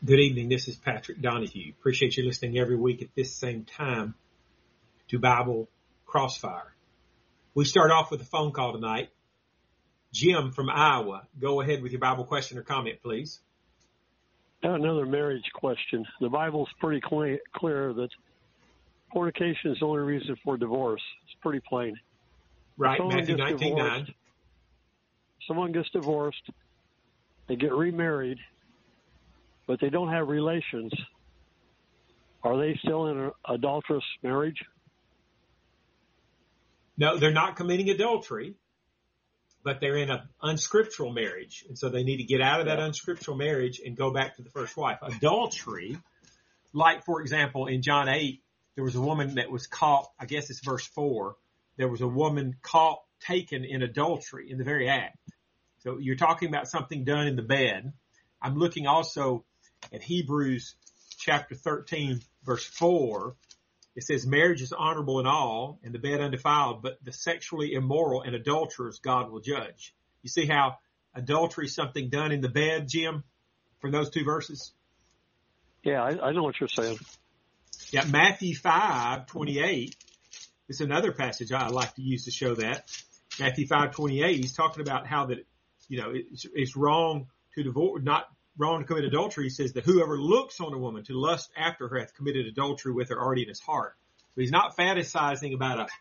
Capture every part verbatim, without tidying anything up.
Good evening. This is Patrick Donahue. Appreciate you listening every week at this same time to Bible Crossfire. We start off with a phone call tonight. Jim from Iowa, go ahead with your Bible question or comment, please. Another marriage question. The Bible's pretty clear, clear that fornication is the only reason for divorce. It's pretty plain. Right, Matthew nineteen nine. Someone gets divorced, they get remarried, but they don't have relations. Are they still in an adulterous marriage? No, they're not committing adultery, but they're in an unscriptural marriage. And so they need to get out of that unscriptural marriage and go back to the first wife. Adultery, like, for example, in John eight, there was a woman that was caught, I guess it's verse four, there was a woman caught, taken in adultery in the very act. So you're talking about something done in the bed. I'm looking also at Hebrews chapter thirteen, verse four. It says, marriage is honorable in all, and the bed undefiled, but the sexually immoral and adulterers God will judge. You see how adultery is something done in the bed, Jim, from those two verses? Yeah, I, I know what you're saying. Yeah, Matthew five twenty-eight. It's another passage I like to use to show that. Matthew five twenty-eight, he's talking about how that, you know, it's, it's wrong to divorce, not wrong to commit adultery. He says that whoever looks on a woman to lust after her hath committed adultery with her already in his heart. So he's not fantasizing about a,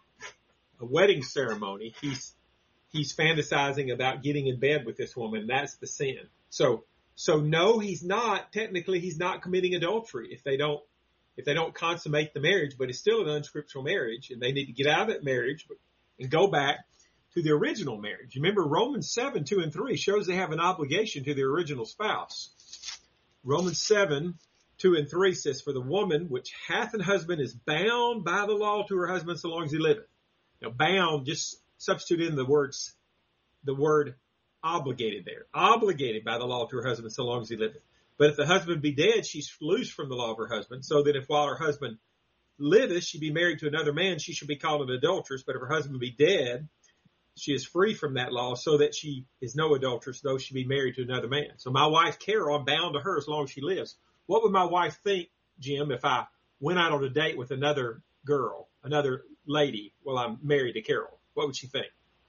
a wedding ceremony. He's, he's fantasizing about getting in bed with this woman. That's the sin. So, so no, he's not, technically he's not committing adultery if they don't, if they don't consummate the marriage, but it's still an unscriptural marriage and they need to get out of that marriage and go back to the original marriage. Remember, Romans seven, two and three shows they have an obligation to their original spouse. Romans seven, two and three says, for the woman which hath an husband is bound by the law to her husband so long as he liveth. Now, bound, just substitute in the words, the word obligated there. Obligated by the law to her husband so long as he liveth. But if the husband be dead, she's loose from the law of her husband, so that if while her husband liveth, she be married to another man, she shall be called an adulteress. But if her husband be dead, she is free from that law, so that she is no adulteress, though she be married to another man. So my wife, Carol, I'm bound to her as long as she lives. What would my wife think, Jim, if I went out on a date with another girl, another lady, while I'm married to Carol? What would she think?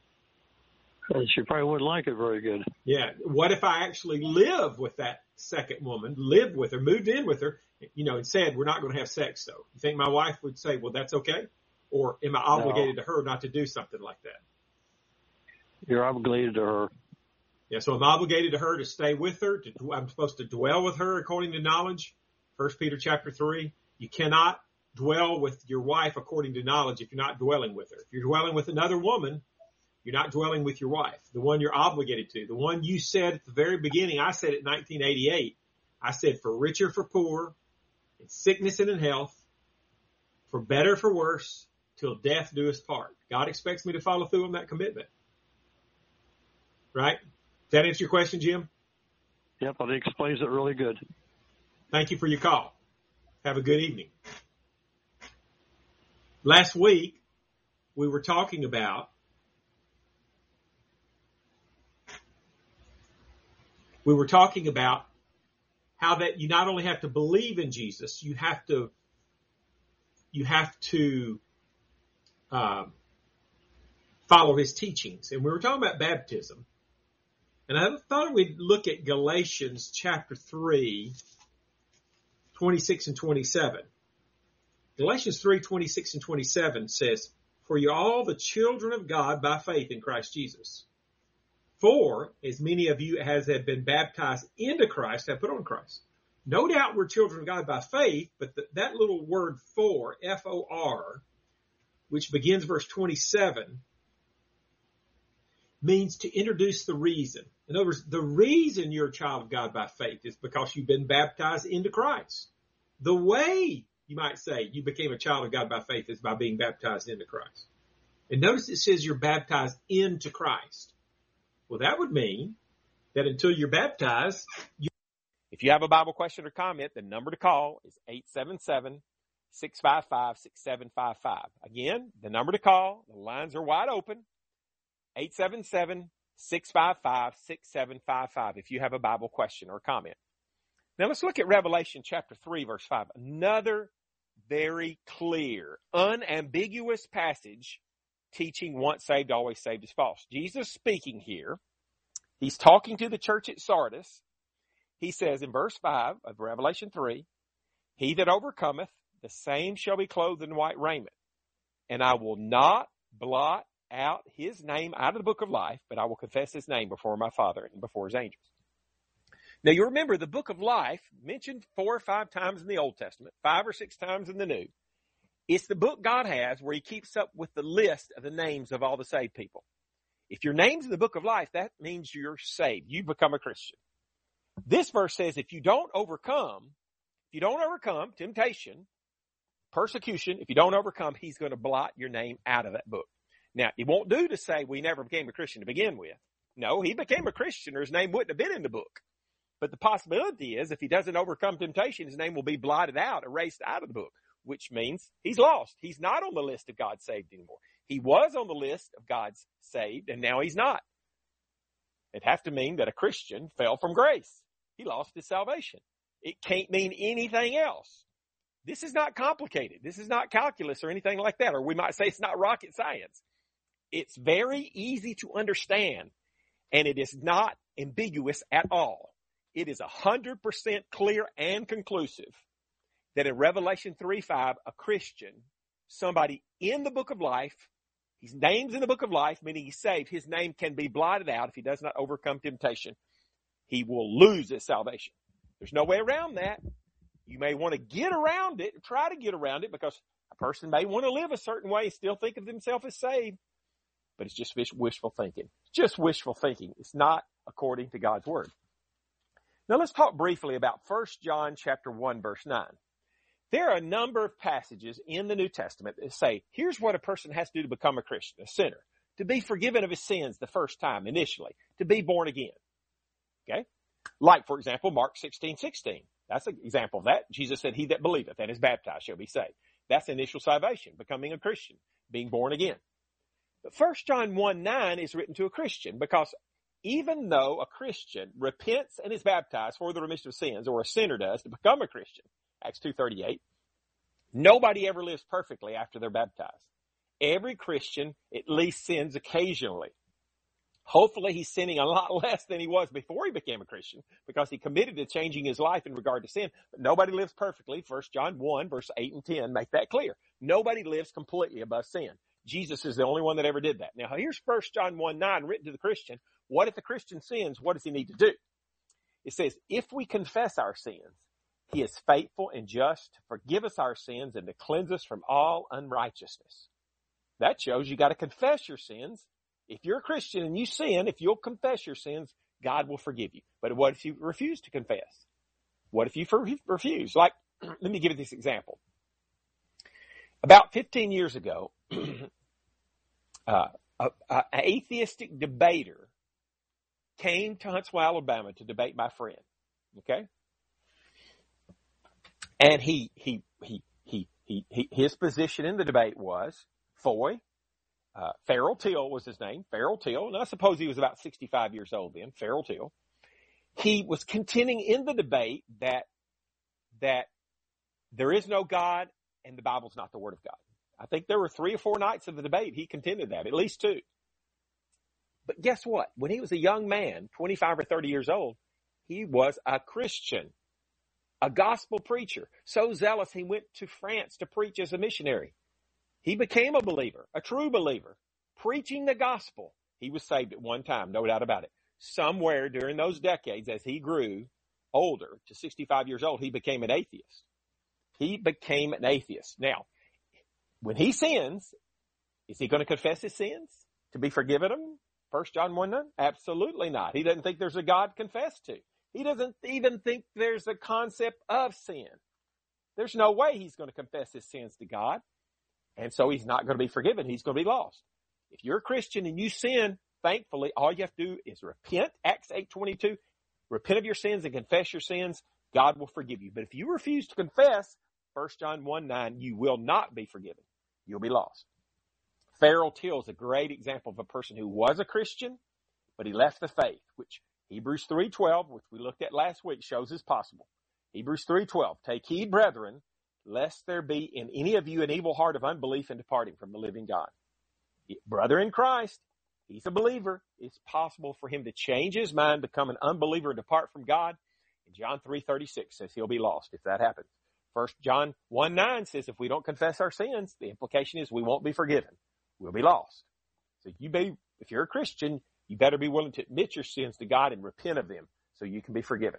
She probably wouldn't like it very good. Yeah. What if I actually live with that second woman, lived with her, moved in with her, you know, and said, we're not going to have sex, though? You think my wife would say, well, that's okay? Or am I obligated No. to her not to do something like that? You're obligated to her. Yeah, so I'm obligated to her to stay with her. To, I'm supposed to dwell with her according to knowledge. First Peter chapter three. You cannot dwell with your wife according to knowledge if you're not dwelling with her. If you're dwelling with another woman, you're not dwelling with your wife, the one you're obligated to, the one you said at the very beginning. I said it in nineteen eighty-eight. I said, for richer, for poor, in sickness and in health, for better, for worse, till death do us part. God expects me to follow through on that commitment. Right? Does that answer your question, Jim? Yep, it explains it really good. Thank you for your call. Have a good evening. Last week, we were talking about we were talking about how that you not only have to believe in Jesus, you have to you have to um, follow his teachings. And we were talking about baptism. And I thought we'd look at Galatians chapter three, twenty-six and twenty-seven. Galatians three, twenty-six and twenty-seven says, for you are all the children of God by faith in Christ Jesus. For as many of you as have been baptized into Christ have put on Christ. No doubt we're children of God by faith, but the, that little word for, F O R, which begins verse twenty-seven, means to introduce the reason. In other words, the reason you're a child of God by faith is because you've been baptized into Christ. The way, you might say, you became a child of God by faith is by being baptized into Christ. And notice it says you're baptized into Christ. Well, that would mean that until you're baptized, you... If you have a Bible question or comment, the number to call is eight seven seven, six five five, six seven five five. Again, the number to call, the lines are wide open, eight seven seven, six five five, six seven five five if you have a Bible question or comment. Now let's look at Revelation chapter three, verse five. Another very clear, unambiguous passage teaching once saved, always saved is false. Jesus speaking here. He's talking to the church at Sardis. He says in verse five of Revelation three, he that overcometh, the same shall be clothed in white raiment. And I will not blot out his name out of the book of life, but I will confess his name before my Father and before his angels. Now you remember the book of life mentioned four or five times in the Old Testament, five or six times in the New. It's the book God has where he keeps up with the list of the names of all the saved people. If your name's in the book of life, that means you're saved. You become a Christian. This verse says if you don't overcome, if you don't overcome temptation, persecution, if you don't overcome, he's going to blot your name out of that book. Now, it won't do to say we never became a Christian to begin with. No, he became a Christian or his name wouldn't have been in the book. But the possibility is if he doesn't overcome temptation, his name will be blotted out, erased out of the book, which means he's lost. He's not on the list of God's saved anymore. He was on the list of God's saved, and now he's not. It'd have to mean that a Christian fell from grace. He lost his salvation. It can't mean anything else. This is not complicated. This is not calculus or anything like that, or we might say it's not rocket science. It's very easy to understand, and it is not ambiguous at all. It is one hundred percent clear and conclusive that in Revelation three five, a Christian, somebody in the book of life, his name's in the book of life, meaning he's saved, his name can be blotted out if he does not overcome temptation. He will lose his salvation. There's no way around that. You may want to get around it, try to get around it, because a person may want to live a certain way and still think of themselves as saved. But it's just wishful thinking. It's just wishful thinking. It's not according to God's word. Now let's talk briefly about First John chapter one, verse nine. There are a number of passages in the New Testament that say, here's what a person has to do to become a Christian, a sinner, to be forgiven of his sins the first time initially, to be born again. Okay? Like, for example, Mark sixteen sixteen. That's an example of that. Jesus said, he that believeth and is baptized shall be saved. That's initial salvation, becoming a Christian, being born again. But First John one nine is written to a Christian because even though a Christian repents and is baptized for the remission of sins, or a sinner does to become a Christian, Acts two thirty-eight, nobody ever lives perfectly after they're baptized. Every Christian at least sins occasionally. Hopefully he's sinning a lot less than he was before he became a Christian because he committed to changing his life in regard to sin. But nobody lives perfectly. First John one, verse eight and ten make that clear. Nobody lives completely above sin. Jesus is the only one that ever did that. Now here's First John one nine written to the Christian. What if the Christian sins? What does he need to do? It says, if we confess our sins, he is faithful and just to forgive us our sins and to cleanse us from all unrighteousness. That shows you got to confess your sins. If you're a Christian and you sin, if you'll confess your sins, God will forgive you. But what if you refuse to confess? What if you refuse? Like, let me give you this example. About fifteen years ago, uh, a, a atheistic debater came to Huntsville, Alabama to debate my friend. Okay? And he, he, he, he, he, he his position in the debate was, Foy, Uh, Farrell Till was his name, Farrell Till, and I suppose he was about sixty-five years old then, Farrell Till. He was contending in the debate that, that there is no God and the Bible's not the Word of God. I think there were three or four nights of the debate he contended that, at least two. But guess what? When he was a young man, twenty-five or thirty years old, he was a Christian, a gospel preacher. So zealous he went to France to preach as a missionary. He became a believer, a true believer, preaching the gospel. He was saved at one time, no doubt about it. Somewhere during those decades, as he grew older to sixty-five years old, he became an atheist. He became an atheist. Now, when he sins, is he going to confess his sins to be forgiven them? First John one nine? Absolutely not. He doesn't think there's a God to confess to. He doesn't even think there's a concept of sin. There's no way he's going to confess his sins to God. And so he's not going to be forgiven. He's going to be lost. If you're a Christian and you sin, thankfully, all you have to do is repent. Acts eight twenty-two, repent of your sins and confess your sins. God will forgive you. But if you refuse to confess, First John one nine, you will not be forgiven. You'll be lost. Farrell Till is a great example of a person who was a Christian, but he left the faith, which Hebrews three twelve, which we looked at last week, shows is possible. Hebrews three twelve, take heed, brethren, lest there be in any of you an evil heart of unbelief in departing from the living God. Brother in Christ, he's a believer. It's possible for him to change his mind, become an unbeliever, and depart from God. And John three thirty-six says he'll be lost if that happens. First John one nine says if we don't confess our sins, the implication is we won't be forgiven. We'll be lost. So you be, if you're a Christian, you better be willing to admit your sins to God and repent of them so you can be forgiven.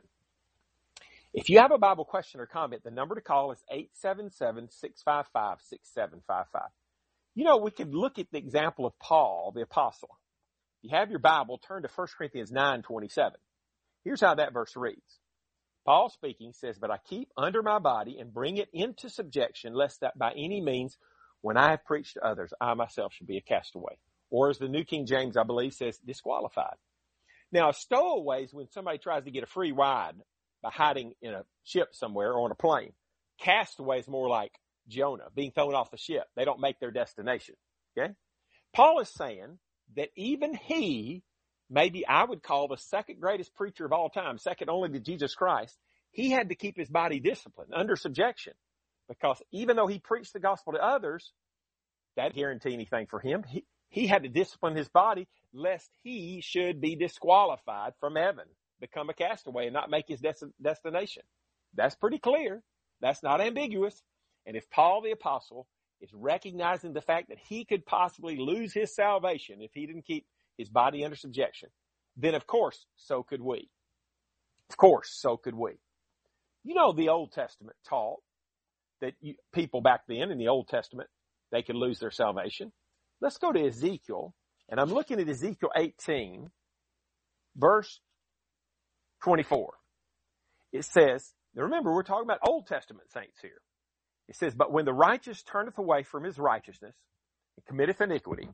If you have a Bible question or comment, the number to call is eight seven seven, six five five, six seven five five. You know, we could look at the example of Paul, the apostle. If you have your Bible, turn to First Corinthians nine twenty-seven. Here's how that verse reads. Paul speaking says, but I keep under my body and bring it into subjection, lest that by any means, when I have preached to others, I myself should be a castaway. Or as the New King James, I believe, says, disqualified. Now, a stowaway is when somebody tries to get a free ride by hiding in a ship somewhere or on a plane. Castaway is more like Jonah, being thrown off the ship. They don't make their destination. Okay? Paul is saying that even he, maybe I would call the second greatest preacher of all time, second only to Jesus Christ, he had to keep his body disciplined, under subjection. Because even though he preached the gospel to others, that didn't guarantee anything for him. He, he had to discipline his body lest he should be disqualified from heaven, become a castaway and not make his des- destination. That's pretty clear. That's not ambiguous. And if Paul the apostle is recognizing the fact that he could possibly lose his salvation if he didn't keep his body under subjection, then of course, so could we. Of course, so could we. You know, the Old Testament taught that you, people back then in the Old Testament, they could lose their salvation. Let's go to Ezekiel, and I'm looking at Ezekiel eighteen, verse twenty-four. It says, now remember, we're talking about Old Testament saints here. It says, but when the righteous turneth away from his righteousness and committeth iniquity,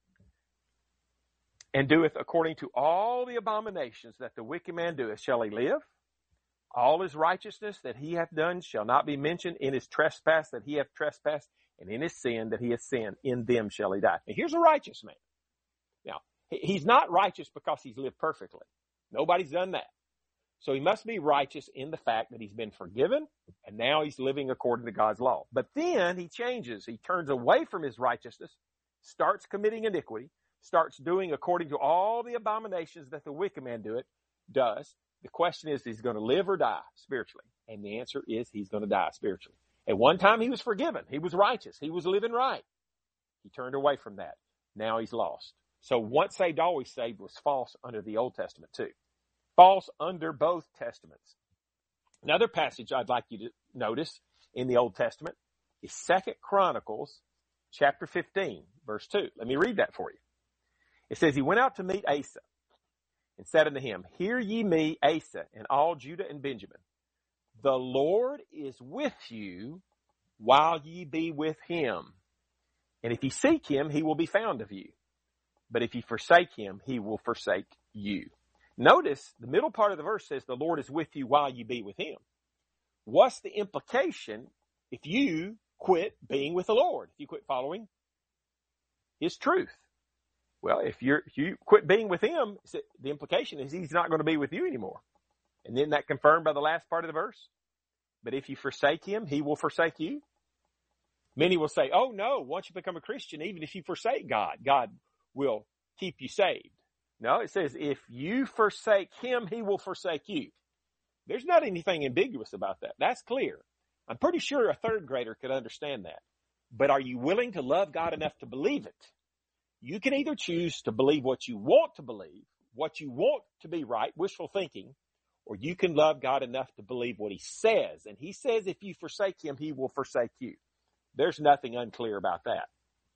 and doeth according to all the abominations that the wicked man doeth, shall he live? All his righteousness that he hath done shall not be mentioned. In his trespass that he hath trespassed, and in his sin that he hath sinned, in them shall he die. Now here's a righteous man. Now, he's not righteous because he's lived perfectly. Nobody's done that. So he must be righteous in the fact that he's been forgiven, and now he's living according to God's law. But then he changes. He turns away from his righteousness, starts committing iniquity, starts doing according to all the abominations that the wicked man do it, does. The question is, is he going to live or die spiritually? And the answer is he's going to die spiritually. At one time he was forgiven. He was righteous. He was living right. He turned away from that. Now he's lost. So once saved, always saved was false under the Old Testament too. False under both Testaments. Another passage I'd like you to notice in the Old Testament is Second Chronicles chapter fifteen, verse two. Let me read that for you. It says, he went out to meet Asa and said unto him, hear ye me, Asa, and all Judah and Benjamin. The Lord is with you while ye be with him. And if ye seek him, he will be found of you. But if ye forsake him, he will forsake you. Notice the middle part of the verse says, the Lord is with you while you be with him. What's the implication if you quit being with the Lord? If you quit following his truth? Well, if you're, if you quit being with him, the implication is he's not going to be with you anymore. And then that confirmed by the last part of the verse. But if you forsake him, he will forsake you. Many will say, oh no, once you become a Christian, even if you forsake God, God will keep you saved. No, it says, if you forsake him, he will forsake you. There's not anything ambiguous about that. That's clear. I'm pretty sure a third grader could understand that. But are you willing to love God enough to believe it? You can either choose to believe what you want to believe, what you want to be right, wishful thinking, or you can love God enough to believe what he says. And he says if you forsake him, he will forsake you. There's nothing unclear about that.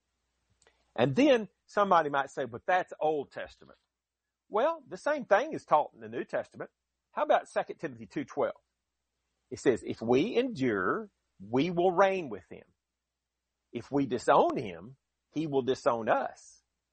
And then somebody might say, but that's Old Testament. Well, the same thing is taught in the New Testament. How about Second Timothy two twelve? It says, if we endure, we will reign with him. If we disown him, he will disown us.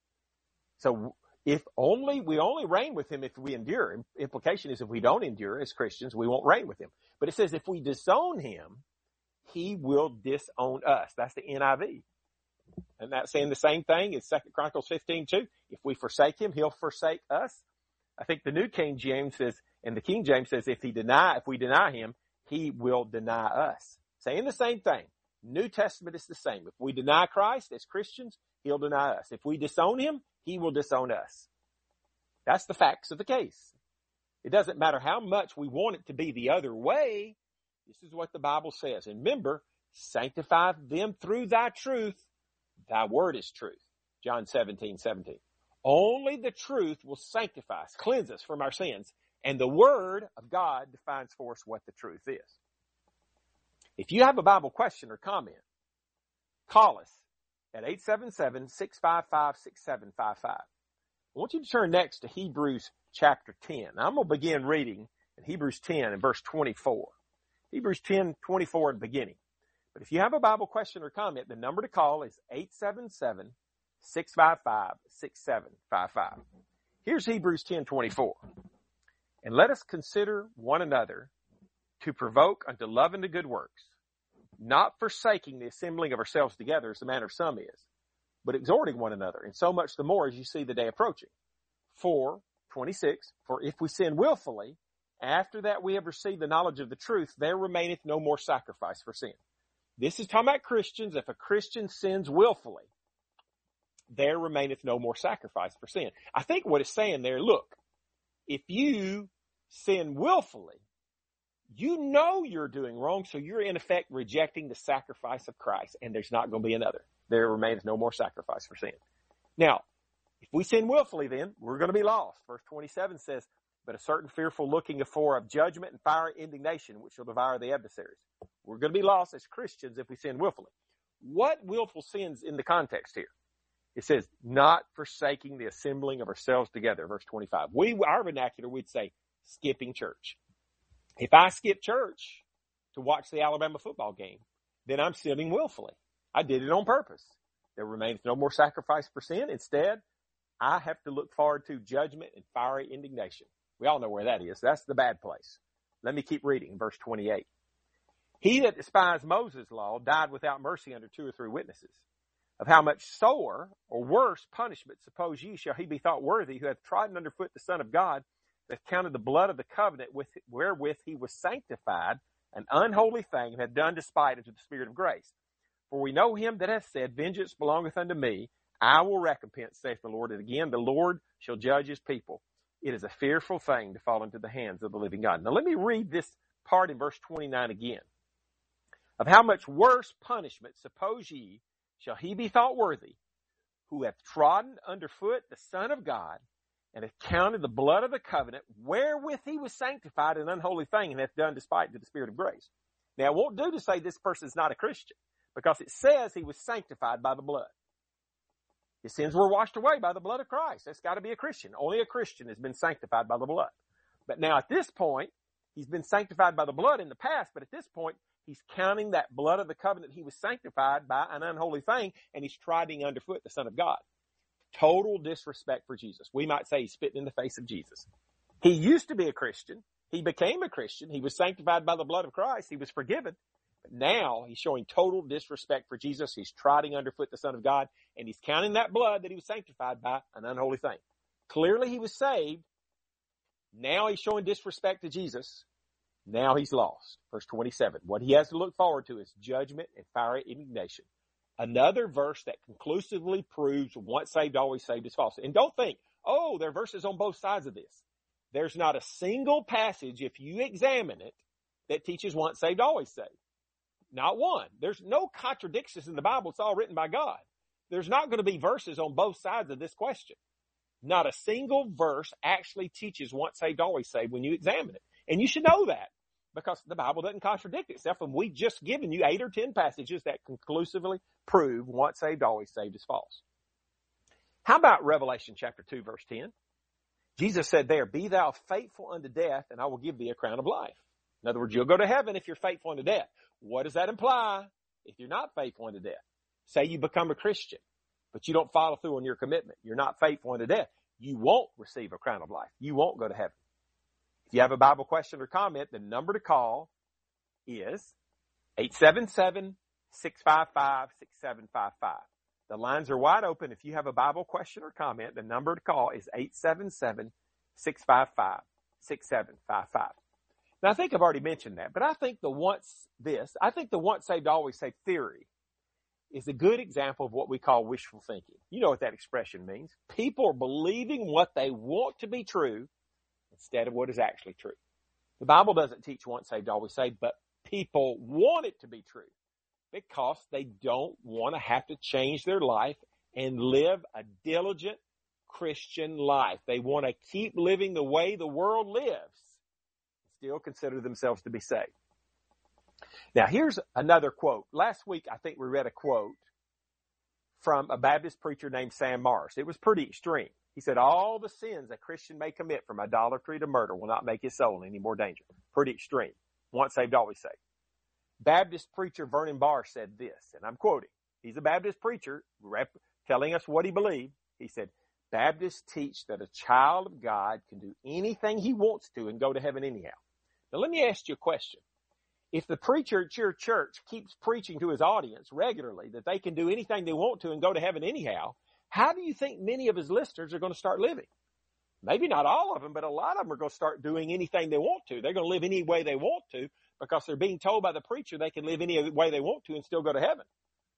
So if only, we only reign with him if we endure. Implication is if we don't endure as Christians, we won't reign with him. But it says if we disown him, he will disown us. That's the N I V. And that's saying the same thing as Second Chronicles fifteen two. If we forsake him, he'll forsake us. I think the New King James says, and the King James says, if he deny, if we deny him, he will deny us. Saying the same thing. New Testament is the same. If we deny Christ as Christians, he'll deny us. If we disown him, he will disown us. That's the facts of the case. It doesn't matter how much we want it to be the other way. This is what the Bible says. And remember, sanctify them through thy truth. Thy word is truth. John seventeen, seventeen. Only the truth will sanctify us, cleanse us from our sins. And the word of God defines for us what the truth is. If you have a Bible question or comment, call us at eight seven seven, six five five, six seven five five. I want you to turn next to Hebrews chapter ten. Now, I'm going to begin reading in Hebrews ten and verse twenty-four. Hebrews ten, twenty-four in the beginning. But if you have a Bible question or comment, the number to call is eight seven seven, six five five, six seven five five. Here's Hebrews ten, twenty-four. And let us consider one another to provoke unto love and to good works, not forsaking the assembling of ourselves together as the manner of some is, but exhorting one another, and so much the more as you see the day approaching. For, twenty-six, for if we sin willfully, after that we have received the knowledge of the truth, there remaineth no more sacrifice for sin. This is talking about Christians. If a Christian sins willfully, there remaineth no more sacrifice for sin. I think what it's saying there, look, if you sin willfully, you know you're doing wrong, so you're in effect rejecting the sacrifice of Christ, and there's not going to be another. There remains no more sacrifice for sin. Now, if we sin willfully, then we're going to be lost. Verse twenty-seven says, but a certain fearful looking for of judgment and fire indignation, which shall devour the adversaries. We're going to be lost as Christians if we sin willfully. What willful sins in the context here? It says, not forsaking the assembling of ourselves together. Verse twenty-five. We, our vernacular, we'd say skipping church. If I skip church to watch the Alabama football game, then I'm sinning willfully. I did it on purpose. There remains no more sacrifice for sin. Instead, I have to look forward to judgment and fiery indignation. We all know where that is. That's the bad place. Let me keep reading. Verse twenty-eight. He that despised Moses' law died without mercy under two or three witnesses. Of how much sore or worse punishment, suppose ye, shall he be thought worthy, who hath trodden under foot the Son of God, that counted the blood of the covenant with, wherewith he was sanctified, an unholy thing, and had done despite unto the Spirit of grace. For we know him that hath said, vengeance belongeth unto me, I will recompense, saith the Lord. And again, the Lord shall judge his people. It is a fearful thing to fall into the hands of the living God. Now let me read this part in verse twenty-nine again. Of how much worse punishment, suppose ye, shall he be thought worthy, who hath trodden under foot the Son of God, and hath counted the blood of the covenant, wherewith he was sanctified, an unholy thing, and hath done despite to the Spirit of grace. Now, it won't do to say this person is not a Christian, because it says he was sanctified by the blood. His sins were washed away by the blood of Christ. That's got to be a Christian. Only a Christian has been sanctified by the blood. But now at this point, he's been sanctified by the blood in the past, but at this point, he's counting that blood of the covenant he was sanctified by an unholy thing, and he's treading underfoot the Son of God. Total disrespect for Jesus. We might say he's spitting in the face of Jesus. He used to be a Christian. He became a Christian. He was sanctified by the blood of Christ. He was forgiven. But now he's showing total disrespect for Jesus. He's trotting underfoot the Son of God, and he's counting that blood that he was sanctified by an unholy thing. Clearly he was saved. Now he's showing disrespect to Jesus. Now he's lost. Verse twenty-seven. What he has to look forward to is judgment and fiery indignation. Another verse that conclusively proves once saved, always saved is false. And don't think, oh, there are verses on both sides of this. There's not a single passage, if you examine it, that teaches once saved, always saved. Not one. There's no contradictions in the Bible. It's all written by God. There's not going to be verses on both sides of this question. Not a single verse actually teaches once saved, always saved when you examine it. And you should know that, because the Bible doesn't contradict itself, and we've just given you eight or ten passages that conclusively prove once saved, always saved is false. How about Revelation chapter two, verse ten? Jesus said there, be thou faithful unto death, and I will give thee a crown of life. In other words, you'll go to heaven if you're faithful unto death. What does that imply if you're not faithful unto death? Say you become a Christian, but you don't follow through on your commitment. You're not faithful unto death. You won't receive a crown of life. You won't go to heaven. If you have a Bible question or comment, the number to call is eight seven seven, six five five, six seven five five. The lines are wide open. If you have a Bible question or comment, the number to call is eight seven seven, six five five, six seven five five. Now, I think I've already mentioned that, but I think the once this, I think the once saved, always saved theory is a good example of what we call wishful thinking. You know what that expression means. People are believing what they want to be true instead of what is actually true. The Bible doesn't teach once saved, always saved, but people want it to be true because they don't want to have to change their life and live a diligent Christian life. They want to keep living the way the world lives, still consider themselves to be saved. Now, here's another quote. Last week, I think we read a quote from a Baptist preacher named Sam Morris. It was pretty extreme. He said, all the sins a Christian may commit from idolatry to murder will not make his soul in any more danger. Pretty extreme. Once saved, always saved. Baptist preacher Vernon Barr said this, and I'm quoting. He's a Baptist preacher rep- telling us what he believed. He said, Baptists teach that a child of God can do anything he wants to and go to heaven anyhow. Now, let me ask you a question. If the preacher at your church keeps preaching to his audience regularly that they can do anything they want to and go to heaven anyhow, how do you think many of his listeners are going to start living? Maybe not all of them, but a lot of them are going to start doing anything they want to. They're going to live any way they want to because they're being told by the preacher they can live any way they want to and still go to heaven.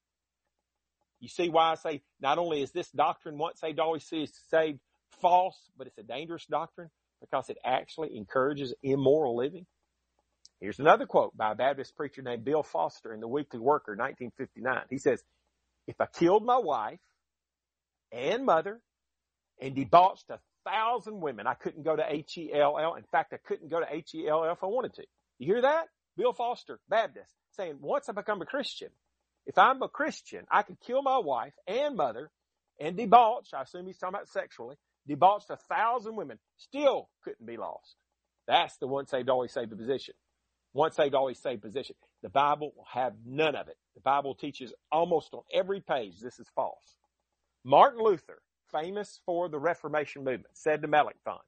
You see why I say not only is this doctrine once saved, always saved false, but it's a dangerous doctrine because it actually encourages immoral living. Here's another quote by a Baptist preacher named Bill Foster in the Weekly Worker, nineteen fifty-nine. He says, if I killed my wife and mother and debauched a thousand women, I couldn't go to H E L L. In fact, I couldn't go to H E L L if I wanted to. You hear that? Bill Foster, Baptist, saying, once I become a Christian, if I'm a Christian, I could kill my wife and mother and debauch, I assume he's talking about sexually, debauched a thousand women, still couldn't be lost. That's the once saved, always saved position. Once saved, always saved position. The Bible will have none of it. The Bible teaches almost on every page this is false. Martin Luther, famous for the Reformation movement, said to Melanchthon,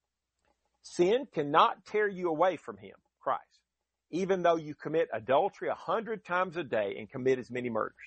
sin cannot tear you away from him, Christ, even though you commit adultery a hundred times a day and commit as many murders.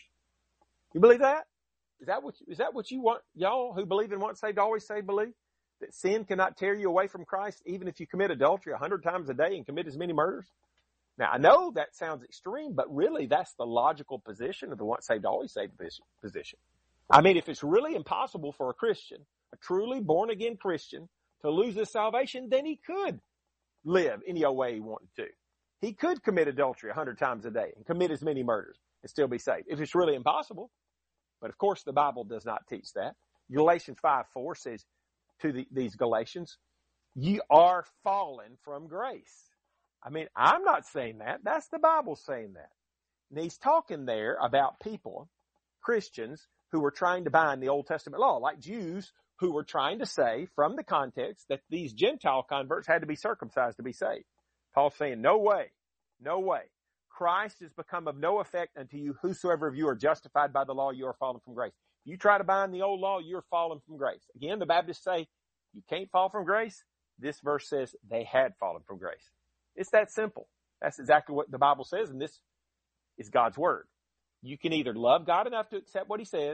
You believe that? Is that what, is that what you want, y'all who believe in once saved, always saved, believe? That sin cannot tear you away from Christ, even if you commit adultery a hundred times a day and commit as many murders? Now, I know that sounds extreme, but really that's the logical position of the once saved, always saved position. I mean, if it's really impossible for a Christian, a truly born-again Christian, to lose his salvation, then he could live any old way he wanted to. He could commit adultery a hundred times a day and commit as many murders and still be saved, if it's really impossible. But, of course, the Bible does not teach that. Galatians five four says to the, these Galatians, ye are fallen from grace. I mean, I'm not saying that. That's the Bible saying that. And he's talking there about people, Christians, who were trying to bind the Old Testament law, like Jews who were trying to say from the context that these Gentile converts had to be circumcised to be saved. Paul's saying, no way, no way. Christ has become of no effect unto you, whosoever of you are justified by the law, you are fallen from grace. If you try to bind the old law, you're fallen from grace. Again, the Baptists say, you can't fall from grace. This verse says they had fallen from grace. It's that simple. That's exactly what the Bible says, and this is God's word. You can either love God enough to accept what he says,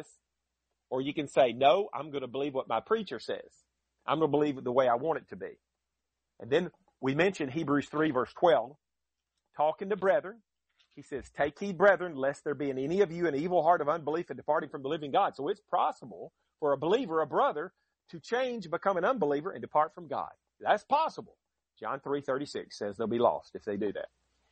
or you can say, no, I'm going to believe what my preacher says. I'm going to believe it the way I want it to be. And then we mentioned Hebrews three, verse twelve, talking to brethren. He says, take heed, brethren, lest there be in any of you an evil heart of unbelief and departing from the living God. So it's possible for a believer, a brother, to change, become an unbeliever, and depart from God. That's possible. John three thirty-six says they'll be lost if they do that.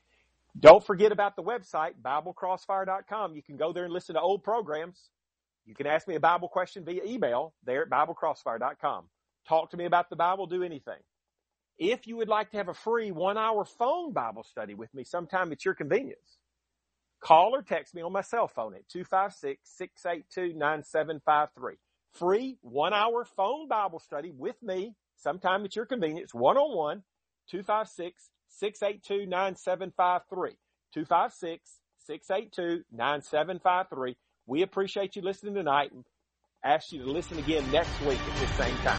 Don't forget about the website, Bible Crossfire dot com. You can go there and listen to old programs. You can ask me a Bible question via email there at Bible Crossfire dot com. Talk to me about the Bible, do anything. If you would like to have a free one-hour phone Bible study with me sometime at your convenience, call or text me on my cell phone at two five six, six eight two, nine seven five three. Free one-hour phone Bible study with me sometime at your convenience, one-on-one, two five six, six eight two, nine seven five three. two five six, six eight two, nine seven five three. We appreciate you listening tonight and ask you to listen again next week at this same time.